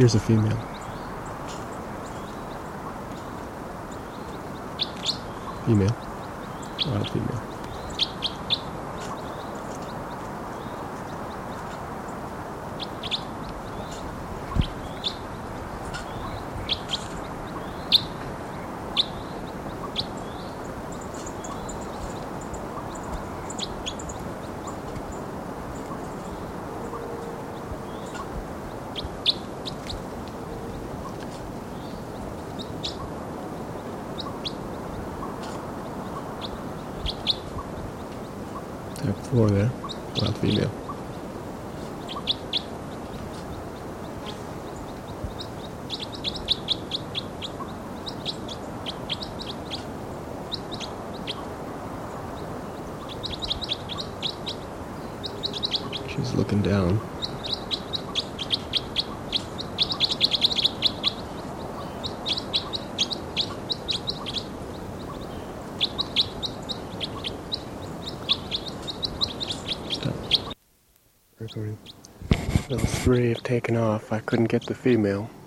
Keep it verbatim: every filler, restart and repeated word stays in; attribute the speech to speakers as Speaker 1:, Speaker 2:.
Speaker 1: Here's a female. Female. Wild female. I have four there. Wild female. She's looking down. Recording. Those three have taken off. I couldn't get the female.